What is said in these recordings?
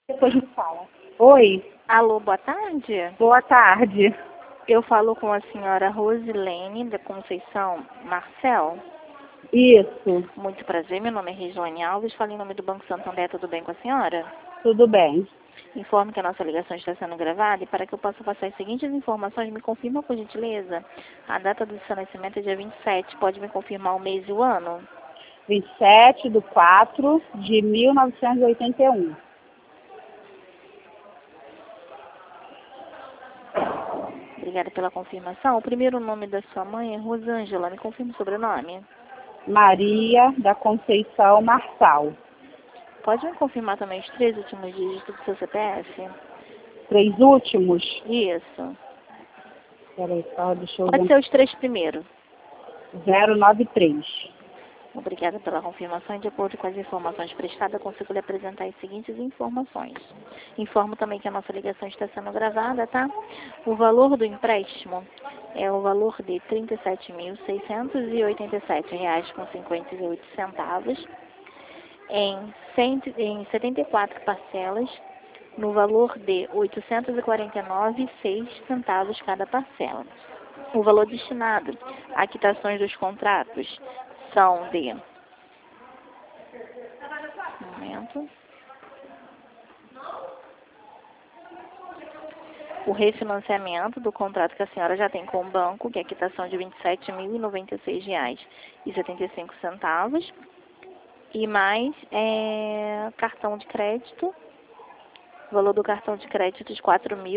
Depois a gente fala. Oi, Alô, boa tarde. boa tarde. Eu falo com a senhora Rosilene da Conceição Marcel. Isso, Muito prazer, meu nome é Regiane Alves, falo em nome do Banco Santander, tudo bem com a senhora? tudo bem. Informo que a nossa ligação está sendo gravada e para que eu possa passar as seguintes informações, me confirma, por gentileza, a data do seu nascimento é dia 27, pode me confirmar o mês e o ano? 27/4/1981. Obrigada pela confirmação. O primeiro nome da sua mãe é Rosângela, me confirma o sobrenome? Maria da Conceição Marçal. Pode me confirmar também os 3 últimos dígitos do seu CPF? 3 últimos. Isso. Peraí, só deixa eu Pode ver. ser os 3 primeiros. 093. Obrigada pela confirmação. De acordo com as informações prestadas, consigo lhe apresentar as seguintes informações. Informo também que a nossa ligação está sendo gravada, tá? O valor do empréstimo é o valor de R$ 37.687,58 em 74 parcelas, no valor de R$ 849,06 cada parcela. O valor destinado a quitações dos contratos são de... Um momento. O refinanciamento do contrato que a senhora já tem com o banco, que é a quitação de R$ 27.096,75. E mais cartão de crédito, o valor do cartão de crédito de R$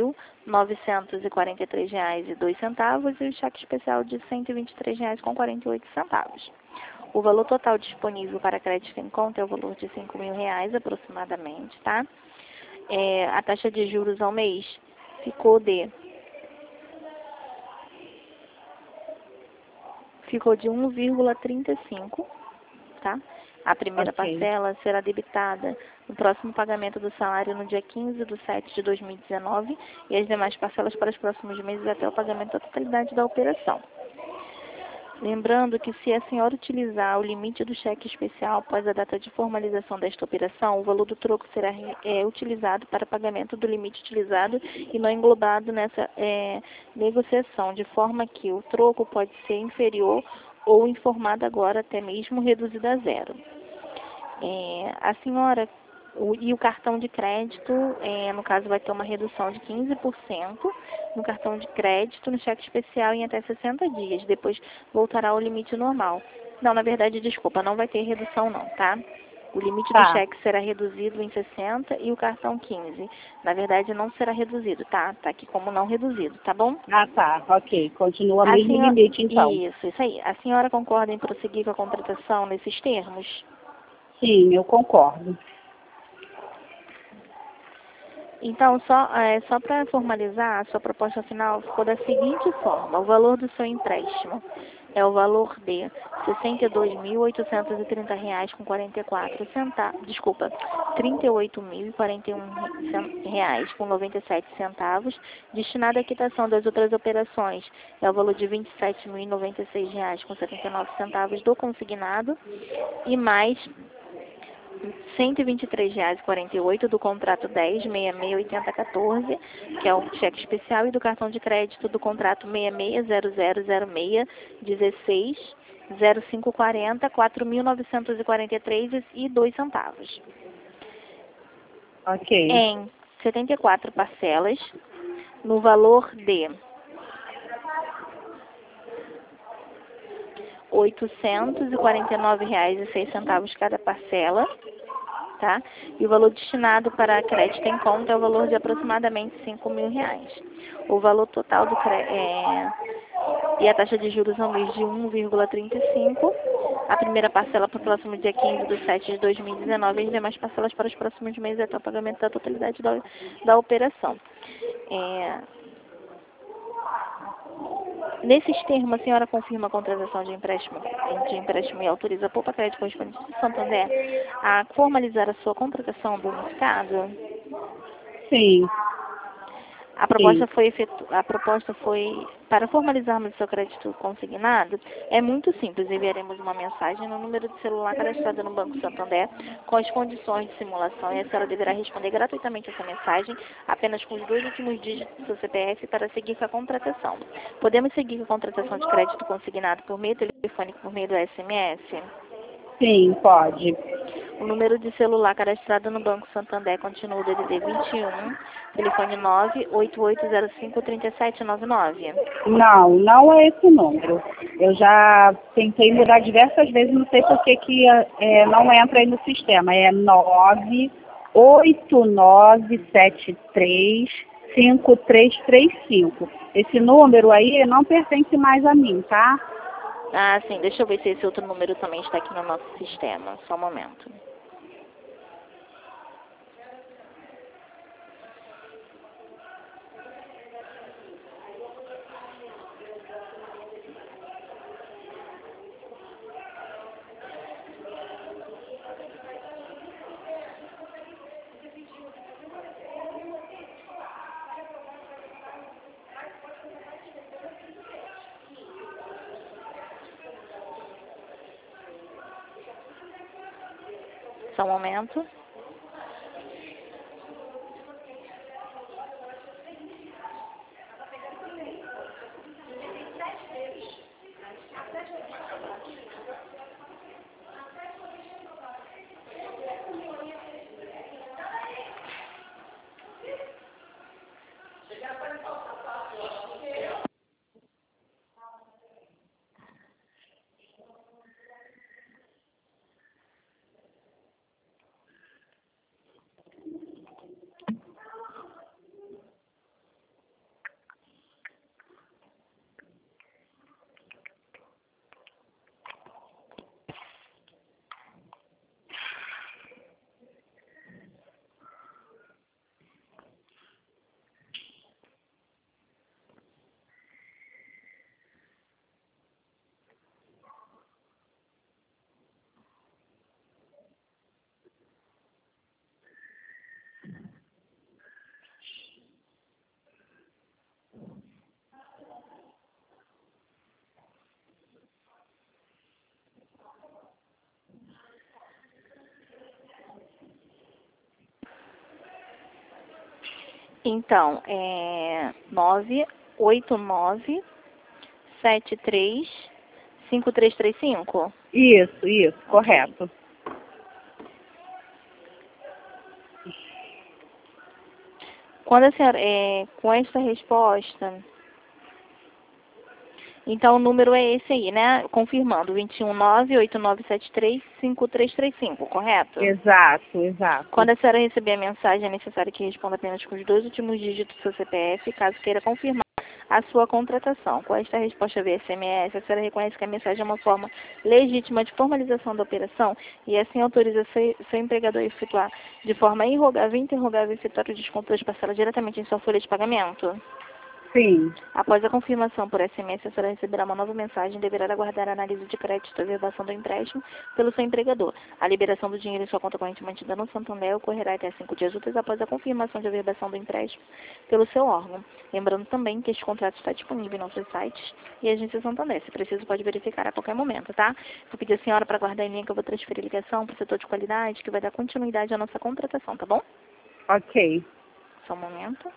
4.943,02 e o cheque especial de R$ 123,48. O valor total disponível para crédito em conta é o valor de R$ 5.000 aproximadamente, tá? A taxa de juros ao mês ficou de 1,35, tá? A primeira parcela será debitada no próximo pagamento do salário no dia 15/7/2019 e as demais parcelas para os próximos meses até o pagamento da totalidade da operação. Lembrando que se a senhora utilizar o limite do cheque especial após a data de formalização desta operação, o valor do troco será utilizado para pagamento do limite utilizado e não englobado nessa negociação, de forma que o troco pode ser inferior ou informado agora até mesmo reduzido a zero. A senhora e o cartão de crédito, no caso, vai ter uma redução de 15% no cartão de crédito, no cheque especial em até 60 dias. Depois voltará ao limite normal. Não, na verdade, desculpa, não vai ter redução não, tá? O limite do cheque será reduzido em 60 e o cartão 15. Na verdade, não será reduzido, tá? Tá aqui como não reduzido, tá bom? Ah, tá. Ok. Continua o mesmo limite, então. Isso aí. A senhora concorda em prosseguir com a contratação nesses termos? Sim, eu concordo. Então, só para formalizar, a sua proposta final ficou da seguinte forma. O valor do seu empréstimo é o valor de R$ 62.830,44. Desculpa, R$ 38.041,97, destinado à quitação das outras operações. É o valor de R$ 27.096,79 do consignado e mais R$ 123,48 do contrato 10668014, que é o cheque especial, e do cartão de crédito do contrato 660006160540, R$ 4.943,02. Ok. Em 74 parcelas, no valor de R$ 849,06 cada parcela, tá? E o valor destinado para crédito em conta é o valor de aproximadamente R$ 5.000. O valor total do e a taxa de juros ao mês de 1,35. A primeira parcela para o próximo dia 15/7/2019 e as demais parcelas para os próximos meses até o pagamento da totalidade da operação. Nesses termos, a senhora confirma a contratação de empréstimo e autoriza a Poupa Crédito correspondente de Santander a formalizar a sua contratação do unificado? Sim. A proposta foi para formalizarmos o seu crédito consignado. É muito simples. Enviaremos uma mensagem no número de celular cadastrado no Banco Santander com as condições de simulação e a senhora deverá responder gratuitamente essa mensagem apenas com os 2 últimos dígitos do seu CPF para seguir com a contratação. Podemos seguir com a contratação de crédito consignado por meio telefônico, por meio do SMS? Sim, pode. O número de celular cadastrado no Banco Santander continua o DDD 21, telefone 988053799. Não, não é esse número. Eu já tentei mudar diversas vezes, não sei por que não entra aí no sistema. É 989735335. Esse número aí não pertence mais a mim, tá? Ah, sim. Deixa eu ver se esse outro número também está aqui no nosso sistema. Só um momento. Só um momento. Então, é 989735335. Isso, correto. Quando a senhora, com esta resposta, então o número é esse aí, né? Confirmando, 21989735335, correto? Exato. Quando a senhora receber a mensagem, é necessário que responda apenas com os 2 últimos dígitos do seu CPF, caso queira confirmar a sua contratação. Com esta resposta via SMS, a senhora reconhece que a mensagem é uma forma legítima de formalização da operação e assim autoriza seu empregador a efetuar de forma irrogável e interrogável efetuar o desconto das parcelas diretamente em sua folha de pagamento? Sim. Após a confirmação por SMS, a senhora receberá uma nova mensagem e deverá aguardar a análise de crédito e averbação do empréstimo pelo seu empregador. A liberação do dinheiro em sua conta corrente mantida no Santander ocorrerá até 5 dias úteis após a confirmação de averbação do empréstimo pelo seu órgão. Lembrando também que este contrato está disponível em nossos sites e agência Santander. Se preciso, pode verificar a qualquer momento, tá? Vou pedir a senhora para aguardar em linha que eu vou transferir a ligação para o setor de qualidade, que vai dar continuidade à nossa contratação, tá bom? Ok. Só um momento.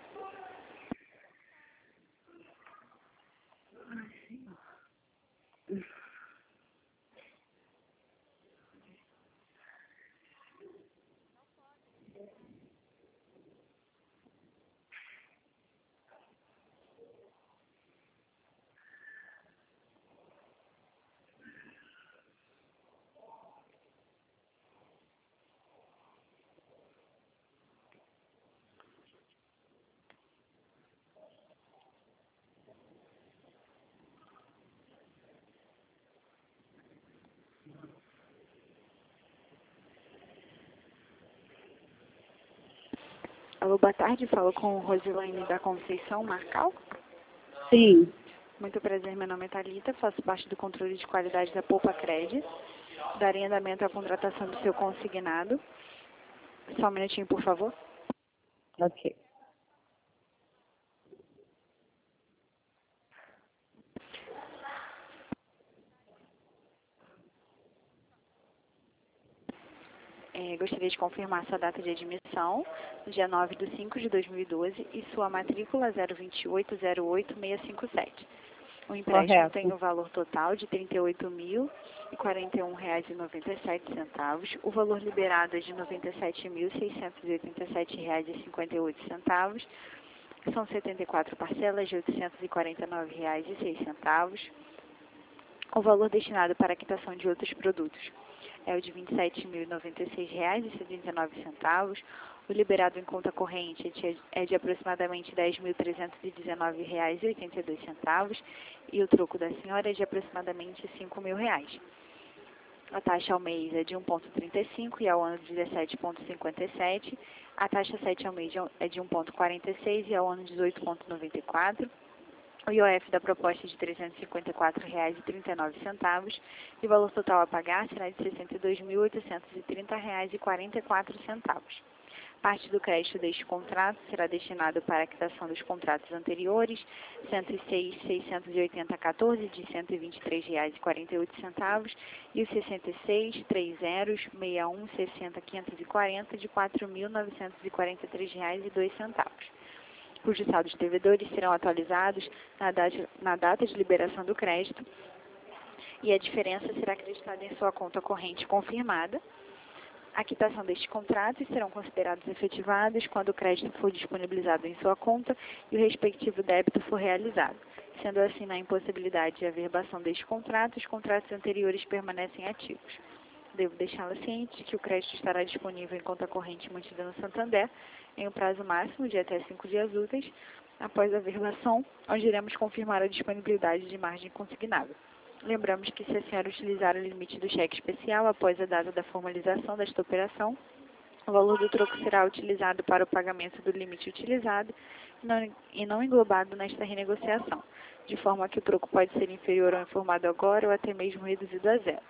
Alô, boa tarde. Falo com Rosilaine da Conceição Marcal. Sim. Muito prazer, meu nome é Thalita, faço parte do controle de qualidade da Poupa Cred. Darei andamento à contratação do seu consignado. Só um minutinho, por favor. Ok. Gostaria de confirmar sua data de admissão, no dia 9/5/2012, e sua matrícula 028-08657. O empréstimo Correto. tem o valor total de R$ 38.041,97. O valor liberado é de R$ 97.687,58. São 74 parcelas de R$ 849,06. O valor destinado para a quitação de outros produtos é o de R$ 27.096,79. O liberado em conta corrente é de aproximadamente R$ 10.319,82 e o troco da senhora é de aproximadamente R$ 5.000. A taxa ao mês é de 1,35 e ao ano de 17,57. A taxa 7 ao mês é de 1,46 e ao ano 18,94. O IOF da proposta é de R$ 354,39 e o valor total a pagar será de R$ 62.830,44. Parte do crédito deste contrato será destinado para a quitação dos contratos anteriores, 106.680,14 de R$ 123,48 e os 66.30.61.60.540 de R$ 4.943,02. Cujos saldos devedores serão atualizados na data de liberação do crédito e a diferença será acreditada em sua conta corrente confirmada. A quitação destes contratos serão considerados efetivados quando o crédito for disponibilizado em sua conta e o respectivo débito for realizado. Sendo assim, na impossibilidade de averbação deste contrato, os contratos anteriores permanecem ativos. Devo deixá-la ciente de que o crédito estará disponível em conta corrente mantida no Santander em um prazo máximo de até 5 dias úteis após a averbação, onde iremos confirmar a disponibilidade de margem consignada. Lembramos que se a senhora utilizar o limite do cheque especial após a data da formalização desta operação, o valor do troco será utilizado para o pagamento do limite utilizado e não englobado nesta renegociação, de forma que o troco pode ser inferior ao informado agora ou até mesmo reduzido a zero.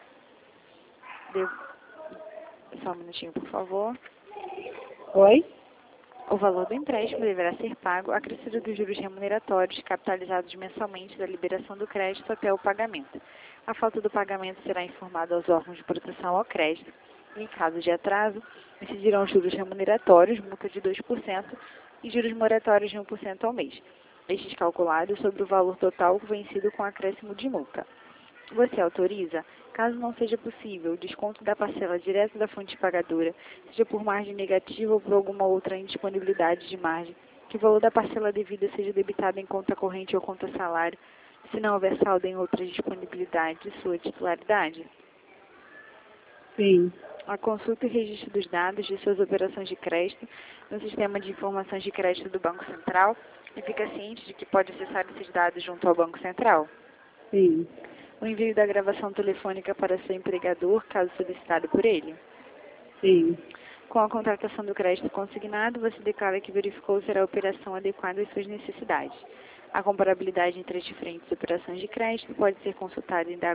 Só um minutinho, por favor. Oi? O valor do empréstimo deverá ser pago acrescido dos juros remuneratórios capitalizados mensalmente da liberação do crédito até o pagamento. A falta do pagamento será informada aos órgãos de proteção ao crédito. Em caso de atraso, incidirão juros remuneratórios, multa de 2% e juros moratórios de 1% ao mês. Estes calculados sobre o valor total vencido com acréscimo de multa. Você autoriza, caso não seja possível, o desconto da parcela direto da fonte pagadora, seja por margem negativa ou por alguma outra indisponibilidade de margem, que o valor da parcela devida seja debitado em conta corrente ou conta salário, se não houver saldo em outra disponibilidade de sua titularidade? Sim. A consulta e registro dos dados de suas operações de crédito no Sistema de Informações de Crédito do Banco Central e fica ciente de que pode acessar esses dados junto ao Banco Central? Sim. O envio da gravação telefônica para seu empregador, caso solicitado por ele? Sim. Com a contratação do crédito consignado, você declara que verificou ser a operação adequada às suas necessidades. A comparabilidade entre as diferentes operações de crédito pode ser consultada em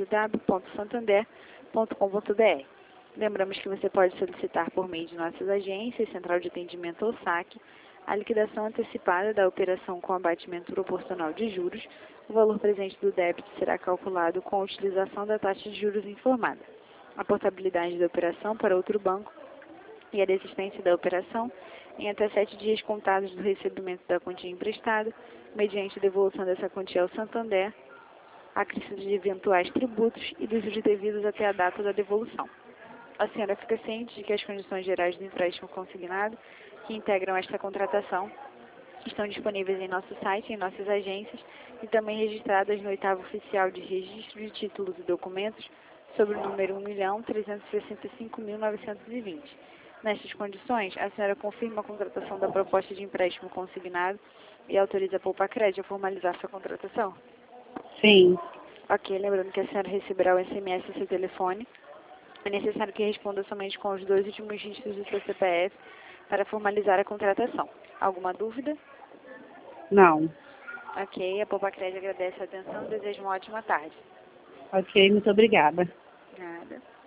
www.santander.com.br. Lembramos que você pode solicitar por meio de nossas agências, Central de Atendimento ou SAC, a liquidação antecipada da operação com abatimento proporcional de juros. O valor presente do débito será calculado com a utilização da taxa de juros informada. A portabilidade da operação para outro banco e a desistência da operação em até 7 dias contados do recebimento da quantia emprestada, mediante devolução dessa quantia ao Santander, acrescido de eventuais tributos e dos juros devidos até a data da devolução. A senhora fica ciente de que as condições gerais do empréstimo consignado que integram esta contratação estão disponíveis em nosso site, em nossas agências e também registradas no 8º Oficial de Registro de Títulos e Documentos sobre o número 1.365.920. Nestas condições, a senhora confirma a contratação da proposta de empréstimo consignado e autoriza a Poupa-Crédito a formalizar sua contratação? Sim. Ok, lembrando que a senhora receberá o SMS no seu telefone. É necessário que responda somente com os 2 últimos dígitos do seu CPF para formalizar a contratação. Alguma dúvida? Não. Ok, a Poupa-Crédito agradece a atenção e deseja uma ótima tarde. Ok, muito obrigada. Nada.